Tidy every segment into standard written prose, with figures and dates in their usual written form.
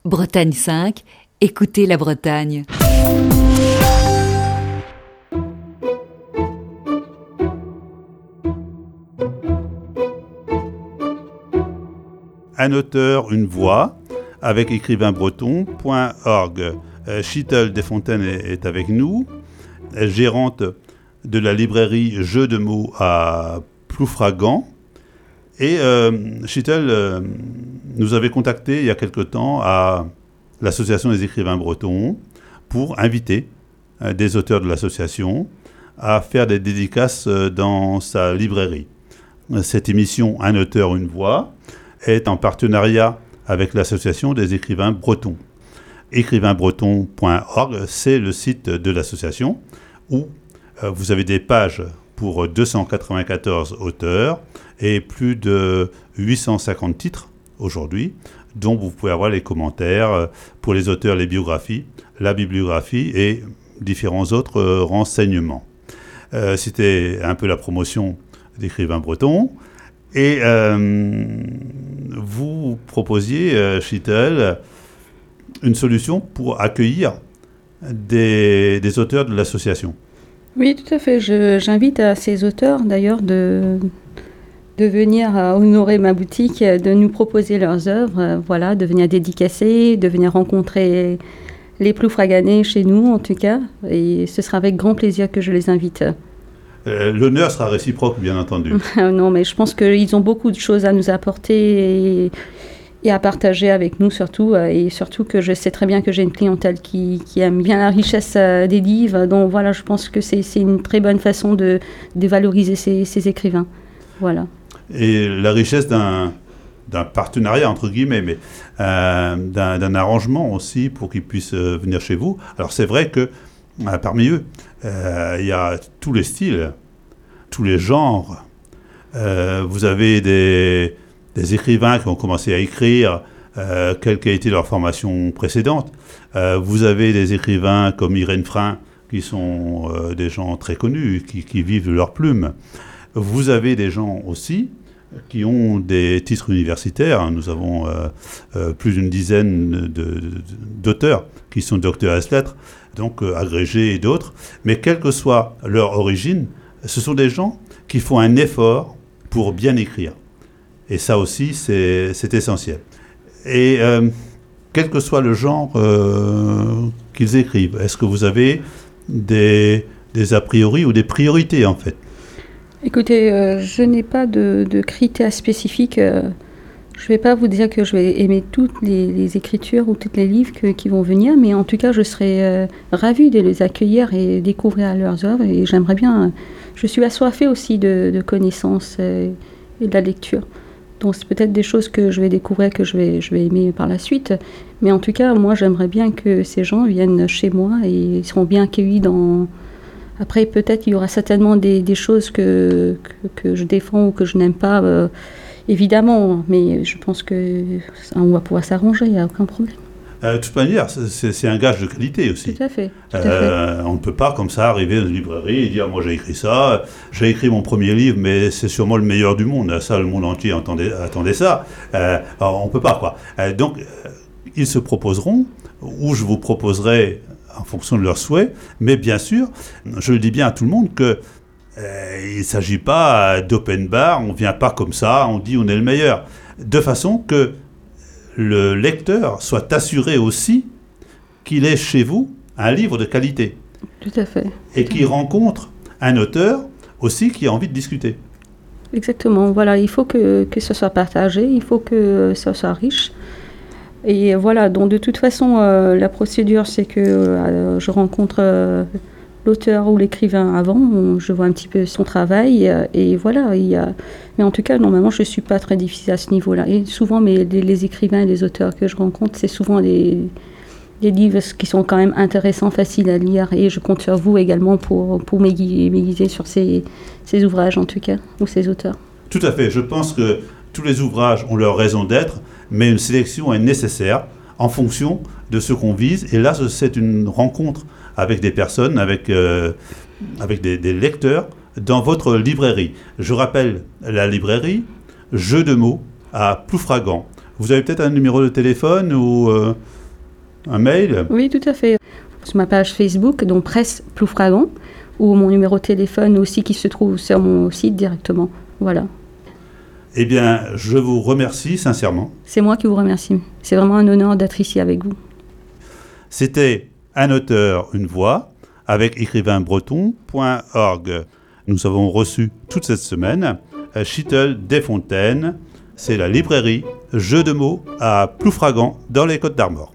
Bretagne 5, écoutez la Bretagne. Un auteur, une voix, avec écrivainbreton.org. Chital Desfontaines est avec nous, gérante de la librairie Jeux de mots à Ploufragan. Et Chital nous avait contacté il y a quelque temps à l'Association des écrivains bretons pour inviter des auteurs de l'association à faire des dédicaces dans sa librairie. Cette émission Un auteur, une voix est en partenariat avec l'Association des écrivains bretons. Écrivainbreton.org, c'est le site de l'association où vous avez des pages pour 294 auteurs et plus de 850 titres aujourd'hui, dont vous pouvez avoir les commentaires pour les auteurs, les biographies, la bibliographie et différents autres renseignements. C'était un peu la promotion d'écrivains bretons. Et vous proposiez, Chital, une solution pour accueillir des auteurs de l'association. Oui, tout à fait. J'invite à ces auteurs, d'ailleurs, de venir honorer ma boutique, de nous proposer leurs œuvres, voilà, de venir dédicacer, de venir rencontrer les Ploufraganais chez nous, en tout cas. Et ce sera avec grand plaisir que je les invite. L'honneur sera réciproque, bien entendu. Non, mais je pense qu'ils ont beaucoup de choses à nous apporter et à partager avec nous, surtout. Et surtout que je sais très bien que j'ai une clientèle qui aime bien la richesse des livres. Donc voilà, je pense que c'est une très bonne façon de valoriser ces écrivains. Voilà. Et la richesse d'un partenariat, entre guillemets, mais d'un arrangement aussi pour qu'ils puissent venir chez vous. Alors c'est vrai que parmi eux, il y a tous les styles, tous les genres. Vous avez des écrivains qui ont commencé à écrire, quelle qu'a été leur formation précédente. Vous avez des écrivains comme Irène Frein, qui sont des gens très connus, qui vivent de leur plume. Vous avez des gens aussi qui ont des titres universitaires. Nous avons plus d'une dizaine d'auteurs qui sont docteurs ès lettres, donc agrégés et d'autres. Mais quelle que soit leur origine, ce sont des gens qui font un effort pour bien écrire. Et ça aussi, c'est essentiel. Et quel que soit le genre qu'ils écrivent, est-ce que vous avez des a priori ou des priorités, en fait ? Écoutez, je n'ai pas de critères spécifiques. Je ne vais pas vous dire que je vais aimer toutes les écritures ou tous les livres qui vont venir, mais en tout cas, je serai ravie de les accueillir et découvrir leurs œuvres. Et j'aimerais bien... Je suis assoiffée aussi de connaissances et de la lecture. Donc, c'est peut-être des choses que je vais découvrir, que je vais aimer par la suite. Mais en tout cas, moi, j'aimerais bien que ces gens viennent chez moi et ils seront bien accueillis dans... Après, peut-être il y aura certainement des choses que je défends ou que je n'aime pas, évidemment, mais je pense qu'on va pouvoir s'arranger, il n'y a aucun problème. De toute manière, c'est un gage de qualité aussi. Tout à fait. On ne peut pas comme ça arriver dans une librairie et dire « moi j'ai écrit ça, j'ai écrit mon premier livre, mais c'est sûrement le meilleur du monde, ça le monde entier attendait ça ». On ne peut pas, quoi. Donc, ils se proposeront, ou je vous proposerai en fonction de leurs souhaits, mais bien sûr, je le dis bien à tout le monde que il ne s'agit pas d'open bar, on ne vient pas comme ça, on dit on est le meilleur, de façon que le lecteur soit assuré aussi qu'il ait chez vous un livre de qualité. Tout à fait. Et qu'il rencontre un auteur aussi qui a envie de discuter. Exactement, voilà, il faut que ça soit partagé, il faut que ça soit riche. Et voilà, donc de toute façon, la procédure, c'est que je rencontre l'auteur ou l'écrivain avant, je vois un petit peu son travail, et voilà. Mais en tout cas, normalement, je ne suis pas très difficile à ce niveau-là. Et souvent, les écrivains et les auteurs que je rencontre, c'est souvent des livres qui sont quand même intéressants, faciles à lire, et je compte sur vous également pour m'aiguiser sur ces ouvrages, en tout cas, ou ces auteurs. Tout à fait, je pense que tous les ouvrages ont leur raison d'être, mais une sélection est nécessaire en fonction de ce qu'on vise. Et là, c'est une rencontre avec des personnes, avec des lecteurs dans votre librairie. Je rappelle la librairie Jeux de mots à Ploufragan. Vous avez peut-être un numéro de téléphone ou un mail? Oui, tout à fait. Sur ma page Facebook, donc Presse Ploufragan, ou mon numéro de téléphone aussi qui se trouve sur mon site directement. Voilà. Eh bien, je vous remercie sincèrement. C'est moi qui vous remercie. C'est vraiment un honneur d'être ici avec vous. C'était Un auteur, une voix, avec écrivainbreton.org. Nous avons reçu toute cette semaine Chitel Desfontaines. C'est la librairie Jeux de mots à Ploufragan, dans les Côtes-d'Armor.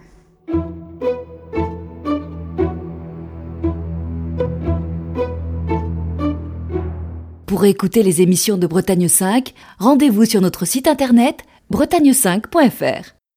Pour écouter les émissions de Bretagne 5, rendez-vous sur notre site internet bretagne5.fr.